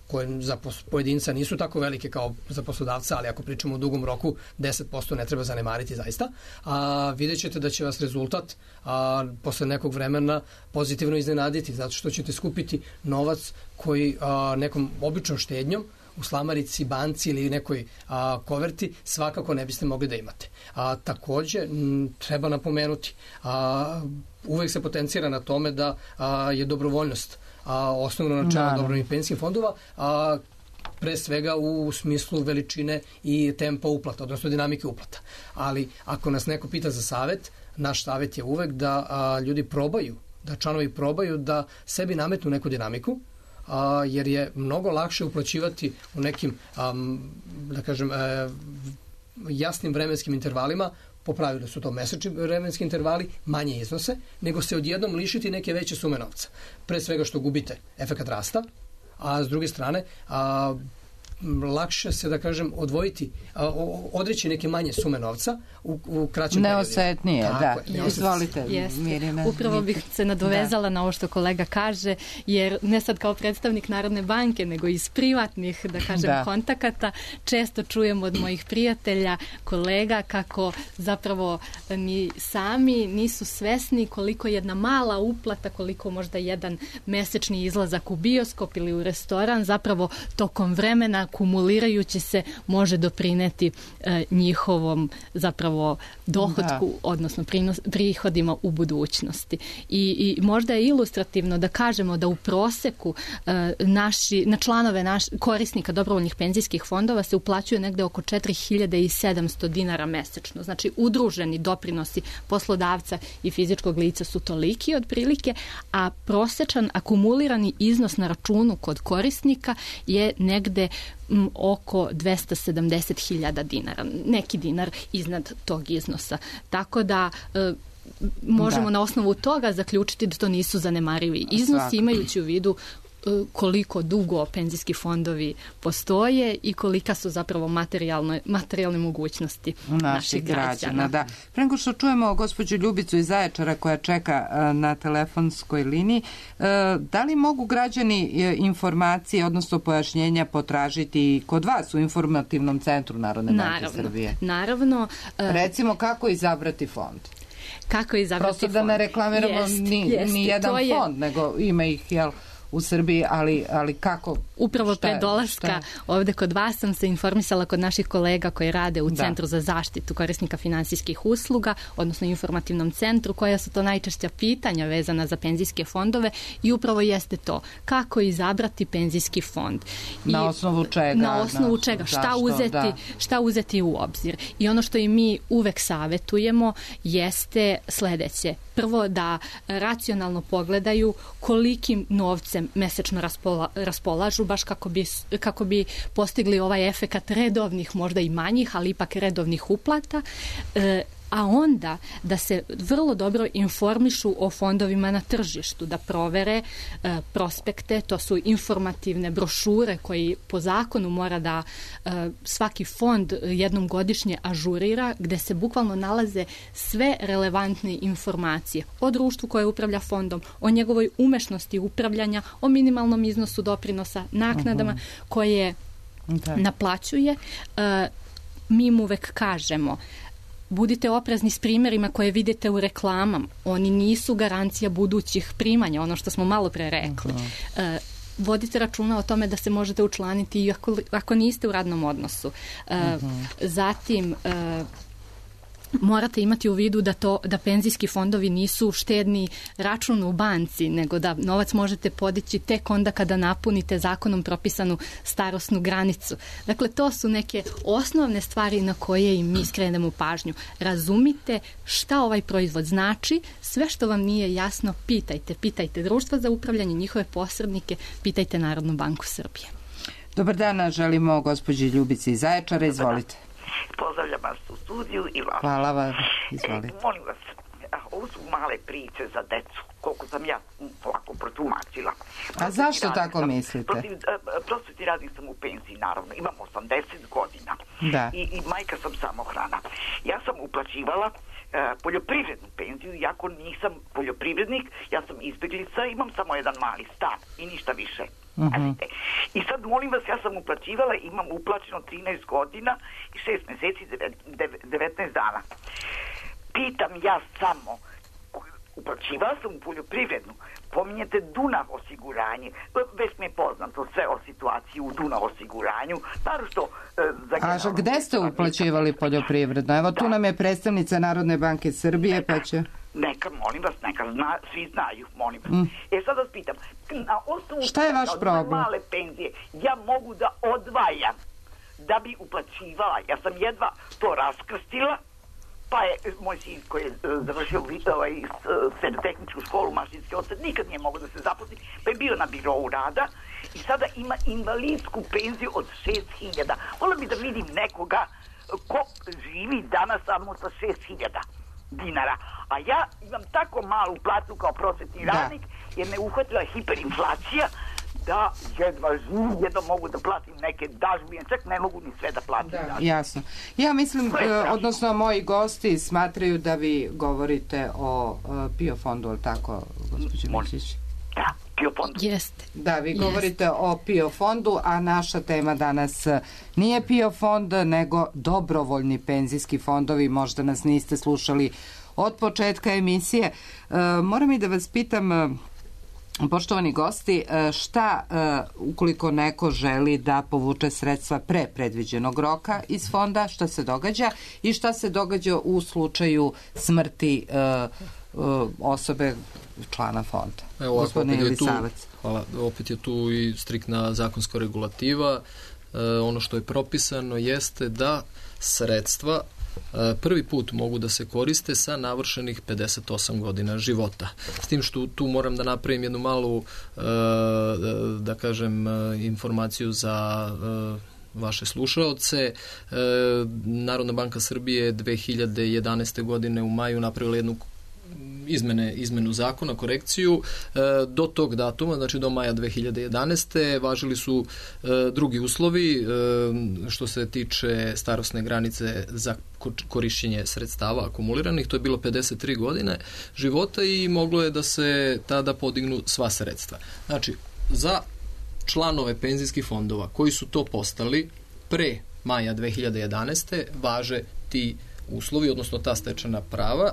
koje za pojedinca nisu tako velike kao za poslodavca, ali ako pričamo o dugom roku, 10% ne treba zanemariti zaista. Vidjet ćete da će vas rezultat posle nekog vremena pozitivno iznenaditi, zato što ćete skupiti novac koji nekom običnom štednjom u slamarici, banci ili nekoj koverti svakako ne biste mogli da imate. Takođe, treba napomenuti, uvek se potencira na tome da je dobrovoljnost osnovno načelo dobrovoljnih penzijskih fondova, pre svega u smislu veličine i tempa uplata, odnosno dinamike uplata. Ali ako nas neko pita za savet, naš savet je uvek da ljudi probaju, da članovi probaju da sebi nametnu neku dinamiku, jer je mnogo lakše uplaćivati u nekim, da kažem, jasnim vremenskim intervalima. Po pravilu su to mesečni vremenski intervali, manje iznose, nego se odjednom lišiti neke veće sume novca. Pre svega što gubite efekat rasta, a s druge strane lakše se, da kažem, odvojiti, odreći neke manje sume novca u kraćem periodu. Neosetnije, da. Izvolite, Mirjana. Upravo bih se nadovezala na ovo što kolega kaže, jer ne sad kao predstavnik Narodne banke, nego iz privatnih, da kažem, kontakata, često čujem od mojih prijatelja, kolega, kako zapravo ni sami nisu svesni koliko jedna mala uplata, koliko možda jedan mesečni izlazak u bioskop ili u restoran, zapravo tokom vremena kumulirajući se može doprineti njihovom zapravo dohotku, odnosno prihodima u budućnosti. I možda je ilustrativno da kažemo da u proseku na članove korisnika dobrovoljnih penzijskih fondova se uplaćuje negde oko 4700 dinara mesečno. Znači, udruženi doprinosi poslodavca i fizičkog lica su toliki otprilike, a prosečan akumulirani iznos na računu kod korisnika je negde oko 270.000 dinara. Neki dinar iznad tog iznosa. Tako da možemo na osnovu toga zaključiti da to nisu zanemarivi iznosi, imajući u vidu koliko dugo penzijski fondovi postoje i kolika su zapravo materijalne mogućnosti naših građana. Da. Pre nego što čujemo gospođu Ljubicu iz Zaječara koja čeka na telefonskoj liniji, da li mogu građani informacije, odnosno pojašnjenja potražiti kod vas u informativnom centru Narodne banke Srbije? Naravno. Recimo, kako izabrati fond? Kako izabrati fond? Prosto da ne reklamiramo ni jedan fond, nego ima ih, jel, u Srbiji, ali kako? Upravo pre dolaska ovde kod vas sam se informisala kod naših kolega koji rade u Centru za zaštitu korisnika finansijskih usluga, odnosno informativnom centru, koja su to najčešća pitanja vezana za penzijske fondove i upravo jeste to. Kako izabrati penzijski fond? Na osnovu čega? Na osnovu čega? Šta uzeti u obzir? I ono što i mi uvek savetujemo jeste sledeće. Prvo, da racionalno pogledaju kolikim novcem mesečno raspolažu, baš kako bi postigli ovaj efekat redovnih, možda i manjih, ali ipak redovnih uplata, a onda da se vrlo dobro informišu o fondovima na tržištu, da provere prospekte, to su informativne brošure koji po zakonu mora da svaki fond jednom godišnje ažurira, gde se bukvalno nalaze sve relevantne informacije o društvu koje upravlja fondom, o njegovoj umešnosti upravljanja, o minimalnom iznosu doprinosa, naknadama koje naplaćuje. Mi im uvek kažemo, budite oprezni s primjerima koje vidite u reklamama. Oni nisu garancija budućih primanja, ono što smo malo pre rekli. Vodite računa o tome da se možete učlaniti i ako niste u radnom odnosu. Zatim, morate imati u vidu da penzijski fondovi nisu štedni račun u banci, nego da novac možete podići tek onda kada napunite zakonom propisanu starosnu granicu. Dakle, to su neke osnovne stvari na koje i mi skrenemo pažnju. Razumite šta ovaj proizvod znači, sve što vam nije jasno, pitajte društva za upravljanje, njihove posrednike, pitajte Narodnu banku Srbije. Dobar dan, želimo gospođi Ljubici iz Zaječara, izvolite. Pozdravljam vas u studiju i vas. Hvala vam, izvolite. Molim vas, ovo su male priče za decu, koliko sam ja ovako protumačila. A zašto tako mislite? Prosveti radnik sam u penziji, naravno, imam 80 godina i majka sam samohrana. Ja sam uplaćivala poljoprivrednu penziju, iako nisam poljoprivrednik, ja sam izbeglica, imam samo jedan mali stan i ništa više. I sad, molim vas, ja sam uplaćivala, imam uplaćeno 13 godina i 6 meseci, 19 dana. Pitam ja samo, uplaćivala sam u poljoprivrednu, pominjete Dunav osiguranje, već mi je poznato sve o situaciji u Dunav osiguranju, naročito A gde ste uplaćivali poljoprivredno? Evo tu nam je predstavnica Narodne banke Srbije, pa će... Neka, molim vas, svi znaju, molim vas. Sad vas pitam, na osnovu šta je vaš problem? Male penzije, ja mogu da odvajam da bi uplaćivala, ja sam jedva to raskrstila, pa je moj sin koji je završio tehničku školu, mašinski odsad, nikad nije mogao da se zaposli, pa je bio na birovu rada i sada ima invalidsku penziju od 6.000. Vola bi da vidim nekoga ko živi danas samo sa 6.000 dinara. A ja imam tako malu platu kao prosvetni radnik, jer me uhvatila hiperinflacija, da jedva mogu da platim neke dažbine, čak ne mogu ni sve da platim. Jasno. Ja mislim, odnosno moji gosti smatraju da vi govorite o PIO fondu, ali tako, gospođo Mićić? Da, PIO fondu. Jeste. Da, vi govorite o PIO fondu, a naša tema danas nije PIO fond, nego dobrovoljni penzijski fondovi. Možda nas niste slušali od početka emisije. Moram i da vas pitam, poštovani gosti, šta ukoliko neko želi da povuče sredstva pre predviđenog roka iz fonda, šta se događa i šta se događa u slučaju smrti osobe člana fonda? Evo, opet je tu i striktna zakonska regulativa. Ono što je propisano jeste da sredstva prvi put mogu da se koriste sa navršenih 58 godina života. S tim što tu moram da napravim jednu malu, da kažem, informaciju za vaše slušaoce. Narodna banka Srbije 2011. godine u maju napravila jednu izmenu zakona, korekciju. Do tog datuma, znači do maja 2011. važili su drugi uslovi što se tiče starosne granice za korišćenje sredstava akumuliranih. To je bilo 53 godine života i moglo je da se tada podignu sva sredstva. Znači, za članove penzijskih fondova koji su to postali pre maja 2011. važe ti uslovi, odnosno ta stečena prava.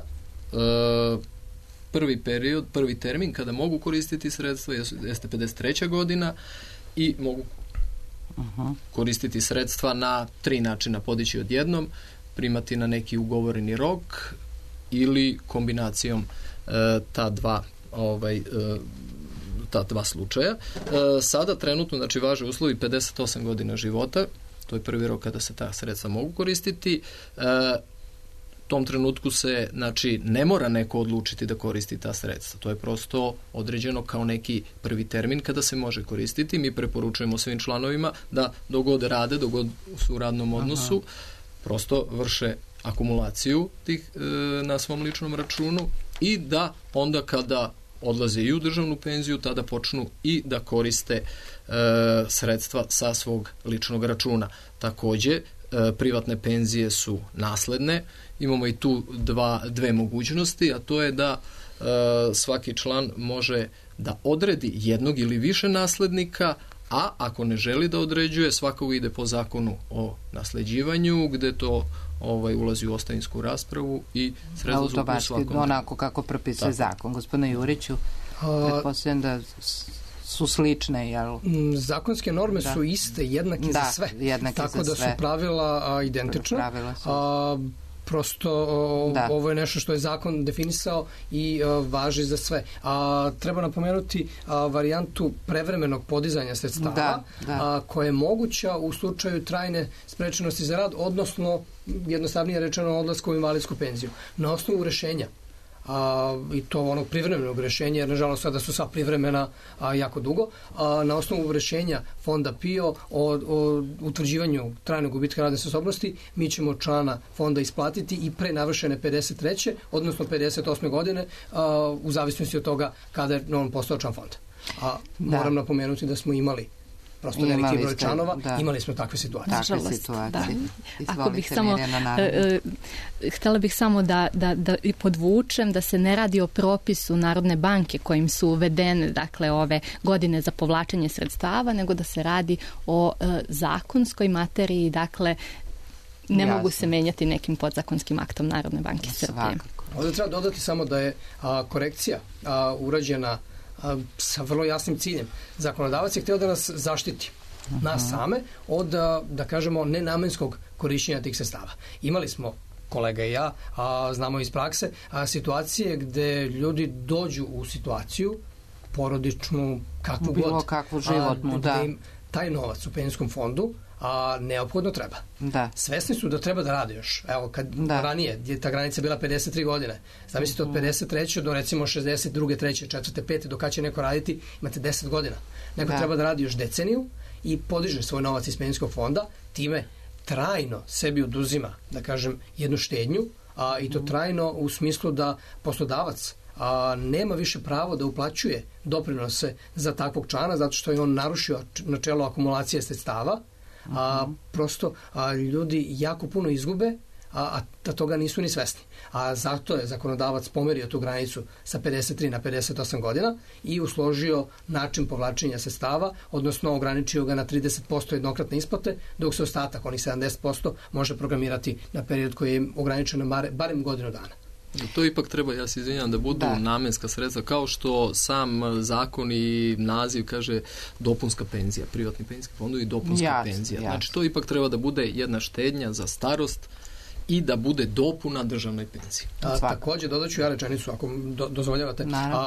Prvi termin kada mogu koristiti sredstva jeste 53. godina i mogu koristiti sredstva na 3 načina: podići odjednom, primati na neki ugovoreni rok ili kombinacijom ta dva slučaja. Sada trenutno, znači, važe uslovi 58 godina života, to je prvi rok kada se ta sredstva mogu koristiti. Tom trenutku se, znači, ne mora neko odlučiti da koristi ta sredstva. To je prosto određeno kao neki prvi termin kada se može koristiti. Mi preporučujemo svim članovima da dogod rade, dogod su u radnom odnosu, prosto vrše akumulaciju tih na svom ličnom računu i da onda kada odlaze i u državnu penziju, tada počnu i da koriste sredstva sa svog ličnog računa. Takođe, privatne penzije su nasledne. Imamo i tu dve mogućnosti, a to je da svaki član može da odredi jednog ili više naslednika, a ako ne želi da određuje, svakako ide po zakonu o nasleđivanju, gde to ulazi u ostavinsku raspravu i sredstva su u svakom. Onako kako propisuje zakon. Gospodine Juriću, pretpostavljam da su slične, jel? Zakonske norme su iste, jednake za sve. Tako da su pravila identična. Prosto ovo je nešto što je zakon definisao i važi za sve. Treba napomenuti varijantu prevremenog podizanja sredstava koja je moguća u slučaju trajne sprečenosti za rad, odnosno jednostavnije rečeno odlaska u invalidsku penziju. Na osnovu rešenja i to onog privremenog rešenja, jer nažalost sada su sva privremena jako dugo, na osnovu rešenja fonda PIO o utvrđivanju trajnog gubitka radne sposobnosti, mi ćemo člana fonda isplatiti i pre navršene 53. odnosno 58. godine, u zavisnosti od toga kada je on postao član fonda. Moram napomenuti da smo imali prosto veliki broj članova, imali smo takve situacije. Takve situacije. Ako bih samo, htjela bih samo da podvučem da se ne radi o propisu Narodne banke kojim su uvedene, dakle, ove godine za povlačenje sredstava, nego da se radi o zakonskoj materiji, dakle, ne mogu se menjati nekim podzakonskim aktom Narodne banke Srbije. Ovdje treba dodati samo da je korekcija urađena sa vrlo jasnim ciljem. Zakonodavac je htio da nas zaštiti, nas same, od, da kažemo, nenamenskog korišćenja tih sredstava. Imali smo, kolega i ja, znamo iz prakse, situacije gde ljudi dođu u situaciju porodičnu, kakvu bilo god, kakvu životnu, gde im taj novac u penzijskom fondu neophodno treba. Svesni su da treba da rade još. Evo, kad ranije je ta granica bila 53 godine. Zamislite od 53. do recimo 62. 3. 4. 5. do kada će neko raditi, imate 10 godina. Neko treba da radi još deceniju i podiže svoj novac iz penzijskog fonda, time trajno sebi oduzima, da kažem, jednu štednju, i to trajno u smislu da poslodavac nema više pravo da uplaćuje doprinose za takvog člana, zato što je on narušio načelo akumulacije sredstava, prosto ljudi jako puno izgube, a da toga nisu ni svesni. A zato je zakonodavac pomerio tu granicu sa 53 na 58 godina i usložio način povlačenja sredstava, odnosno ograničio ga na 30% jednokratne isplate, dok se ostatak, onih 70%, može programirati na period koji je ograničen na barem godinu dana. To ipak treba, ja se izvinjam, da budu namenska sredstva, kao što sam zakon i naziv kaže dopunska penzija, privatni penzijski fondovi i dopunska penzija. Znači to ipak treba da bude jedna štednja za starost i da bude dopuna državnoj penziji. Također dodaću ja rečenicu, ako dozvoljavate.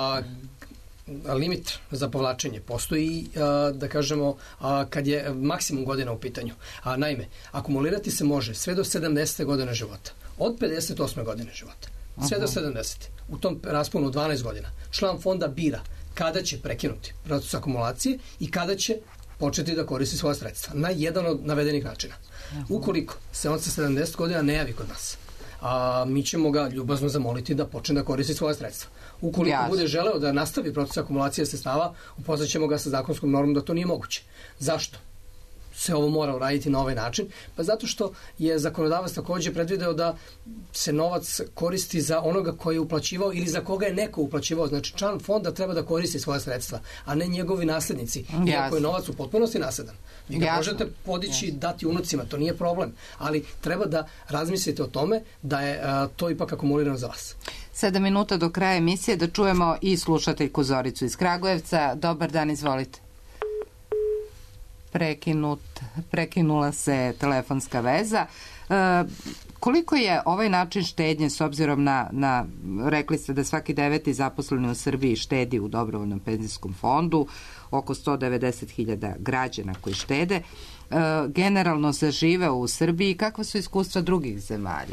Limit za povlačenje postoji, da kažemo, kad je maksimum godina u pitanju. Naime, akumulirati se može sve do 70. godine života. Od 58. godine života. Sve do 70. U tom rasponu od 12 godina. Član fonda bira kada će prekinuti proces akumulacije i kada će početi da koristi svoja sredstva. Na jedan od navedenih načina. Ukoliko se on sa 70 godina ne javi kod nas, mi ćemo ga ljubazno zamoliti da počne da koristi svoja sredstva. Ukoliko bude želeo da nastavi proces akumulacije sredstava, upoznaćemo ga sa zakonskom normom da to nije moguće. Zašto se ovo mora uraditi na ovaj način? Pa zato što je zakonodavac također predvideo da se novac koristi za onoga koji je uplaćivao ili za koga je neko uplaćivao. Znači, član fonda treba da koristi svoja sredstva, a ne njegovi naslednici. Iako je novac u potpunosti nasledan. Vi ga možete podići, dati unucima, to nije problem. Ali treba da razmislite o tome da je to ipak akumulirano za vas. 7 minuta do kraja emisije, da čujemo i slušateljku Zoricu iz Kragujevca. Dobar dan, izvolite. Prekinula se telefonska veza. Koliko je ovaj način štednje s obzirom na rekli ste da svaki 9. zaposleni u Srbiji štedi u dobrovoljnom penzijskom fondu, oko 190.000 građana koji štede, generalno zaživeo u Srbiji, kakva su iskustva drugih zemalja?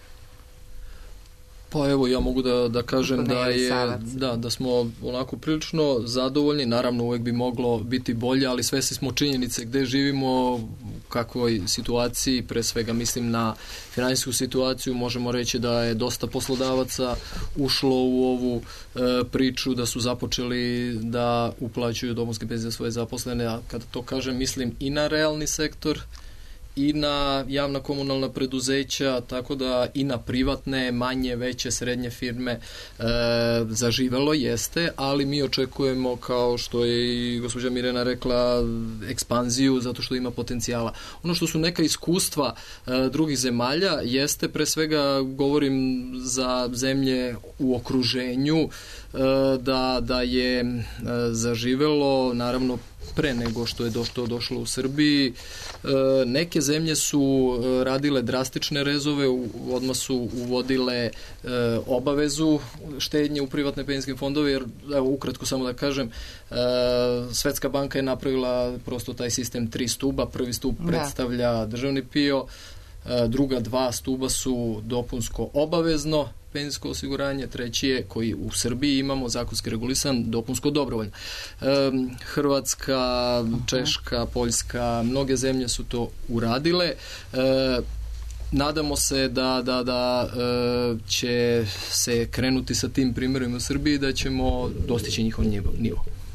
Pa evo, ja mogu da kažem da smo onako prilično zadovoljni, naravno uvek bi moglo biti bolje, ali svesni smo činjenice gde živimo, u kakvoj situaciji, pre svega mislim na finansijsku situaciju, možemo reći da je dosta poslodavaca ušlo u ovu priču, da su započeli da uplaćuju dopunske penzije za svoje zaposlene, a kada to kažem mislim i na realni sektor, i na javna komunalna preduzeća, tako da i na privatne, manje, veće, srednje firme zaživelo jeste, ali mi očekujemo, kao što je i gospođa Mirjana rekla, ekspanziju, zato što ima potencijala. Ono što su neka iskustva drugih zemalja jeste, pre svega govorim za zemlje u okruženju, da je zaživelo, naravno, pre nego što je došlo u Srbiji. Neke zemlje su radile drastične rezove, odmah su uvodile obavezu štednje u privatne penzijske fondove, jer, evo, ukratko samo da kažem, Svetska banka je napravila prosto taj sistem 3 stuba. Prvi stup predstavlja državni PIO, druga 2 stuba su dopunsko obavezno penzijsko osiguranje, treći je, koji u Srbiji imamo zakonski regulisan, dopunsko dobrovoljno. Hrvatska, Češka, Poljska, mnoge zemlje su to uradile. Nadamo se da će se krenuti sa tim primjerima u Srbiji, da ćemo dostići njihov nivo.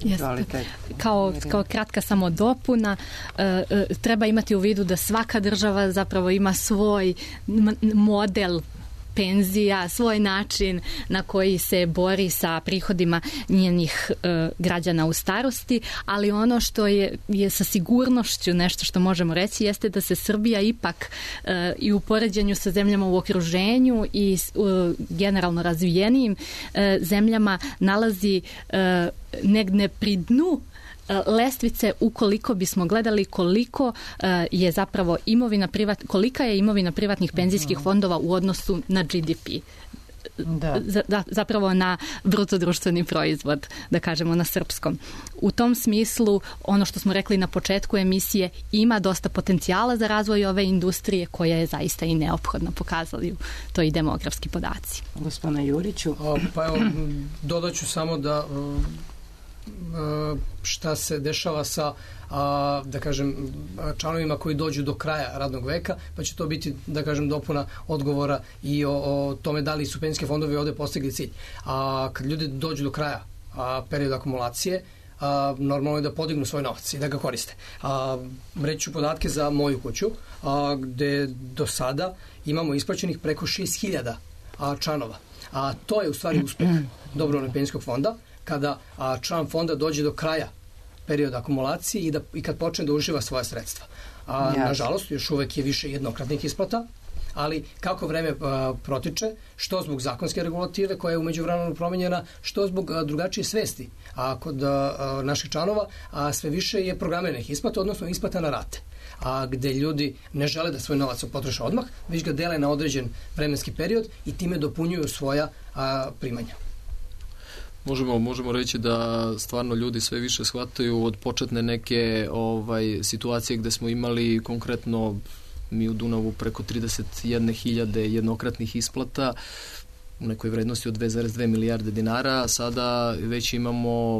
Kao kratka samo dopuna, treba imati u vidu da svaka država zapravo ima svoj model penzija, svoj način na koji se bori sa prihodima njenih građana u starosti, ali ono što je sa sigurnošću nešto što možemo reći jeste da se Srbija ipak i u poređenju sa zemljama u okruženju i generalno razvijenijim zemljama nalazi negdje pri dnu lestvice ukoliko bismo gledali koliko je zapravo kolika je imovina privatnih penzijskih fondova u odnosu na GDP. Zapravo na bruto društveni proizvod, da kažemo na srpskom. U tom smislu, ono što smo rekli na početku emisije, ima dosta potencijala za razvoj ove industrije koja je zaista i neophodno, pokazali to i demografski podaci. Gospodine Juriću? Pa evo, dodat ću samo da šta se dešava sa da kažem članovima koji dođu do kraja radnog veka, pa će to biti, da kažem, dopuna odgovora i o tome da li su penzijski fondovi ovdje postigli cilj. Kad ljudi dođu do kraja perioda akumulacije, normalno je da podignu svoj novac i da ga koriste. Reći ću podatke za moju kuću, gde do sada imamo isplaćenih preko 6.000 članova. To je u stvari uspeh dobrovoljnog penzijskog fonda, kada član fonda dođe do kraja perioda akumulacije i kad počne da uživa svoja sredstva. Nažalost, još uvek je više jednokratnih isplata, ali kako vreme protiče, što zbog zakonske regulative koja je u međuvremenu promenjena, što zbog drugačije svesti kod naših članova, sve više je programiranih isplata, odnosno isplata na rate, gde ljudi ne žele da svoj novac potroše odmah, već ga dele na određen vremenski period i time dopunjuju svoja primanja. Možemo reći da stvarno ljudi sve više shvataju od početne neke situacije gde smo imali konkretno mi u Dunavu preko 31.000 jednokratnih isplata u nekoj vrednosti od 2,2 milijarde dinara, a sada već imamo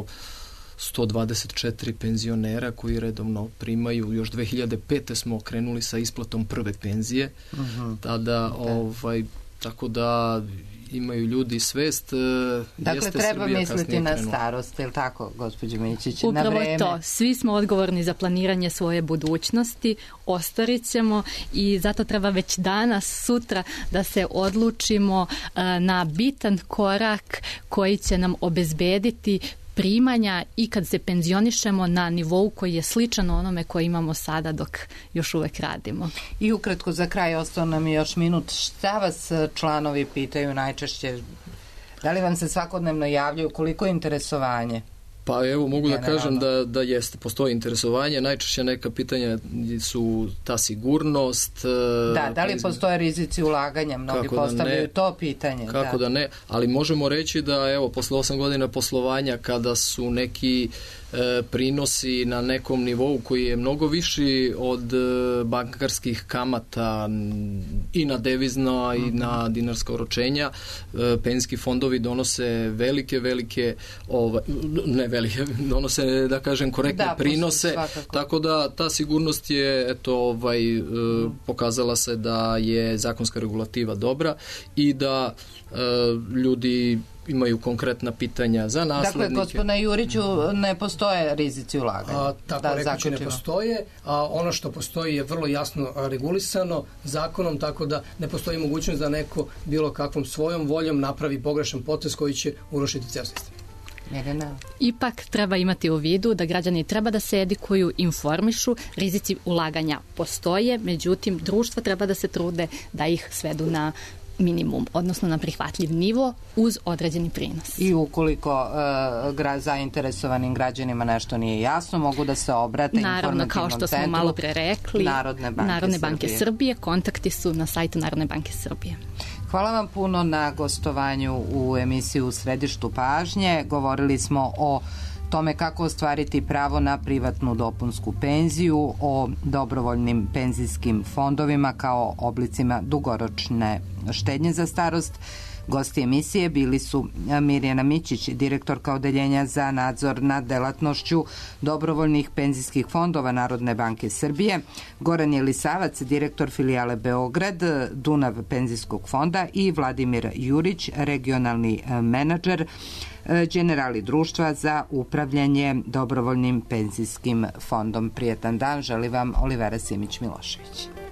124 penzionera koji redovno primaju. Još 2005. smo krenuli sa isplatom prve penzije. Tada, tako da imaju ljudi svest. Dakle, treba misliti na starost, je li tako, gospođo Mićić? Upravo to. Svi smo odgovorni za planiranje svoje budućnosti, ostarit ćemo i zato treba već danas, sutra da se odlučimo na bitan korak koji će nam obezbediti primanja i kad se penzionišemo na nivou koji je sličan onome koji imamo sada dok još uvek radimo. I ukratko za kraj, ostao nam još minut. Šta vas članovi pitaju najčešće? Da li vam se svakodnevno javljaju? Koliko je interesovanje? Pa evo, mogu da kažem da jeste, postoji interesovanje. Najčešće neka pitanja su ta sigurnost. Da li postoje rizici ulaganja? Mnogi postavljaju to pitanje. Kako da ne, ali možemo reći da evo, posle 8 godina poslovanja, kada su neki prinosi na nekom nivou koji je mnogo viši od bankarskih kamata i na devizna i na dinarska oročenja, penzijski fondovi donose velike donose, da kažem, korektne prinose, tako da ta sigurnost je pokazala se da je zakonska regulativa dobra i da ljudi imaju konkretna pitanja za naslednike. Dakle, gospodine Juriću, ne postoje rizici ulaganja. Tako rekući ne postoje. Ono što postoji je vrlo jasno regulisano zakonom, tako da ne postoji mogućnost da neko bilo kakvom svojom voljom napravi pogrešan potez koji će urušiti ceo sistem. Ipak treba imati u vidu da građani treba da se edukuju, informišu, rizici ulaganja postoje, međutim društva treba da se trude da ih svedu na minimum, odnosno na prihvatljiv nivo uz određeni prinos. I ukoliko zainteresovanim građanima nešto nije jasno, mogu da se obrate naravno, kao što smo malo pre rekli, Narodne banke Srbije. Kontakti su na sajtu Narodne banke Srbije. Hvala vam puno na gostovanju u emisiju U središtu pažnje. Govorili smo o tome kako ostvariti pravo na privatnu dopunsku penziju, o dobrovoljnim penzijskim fondovima kao oblicima dugoročne štednje za starost. Gosti emisije bili su Mirjana Mićić, direktorka Odeljenja za nadzor nad delatnošću dobrovoljnih penzijskih fondova Narodne banke Srbije, Goran Jelisavac, direktor filijale Beograd, Dunav penzijskog fonda i Vladimir Jurić, regionalni menadžer Generali društva za upravljanje dobrovoljnim penzijskim fondom. Prijetan dan, želi vam Olivera Simić-Milošević.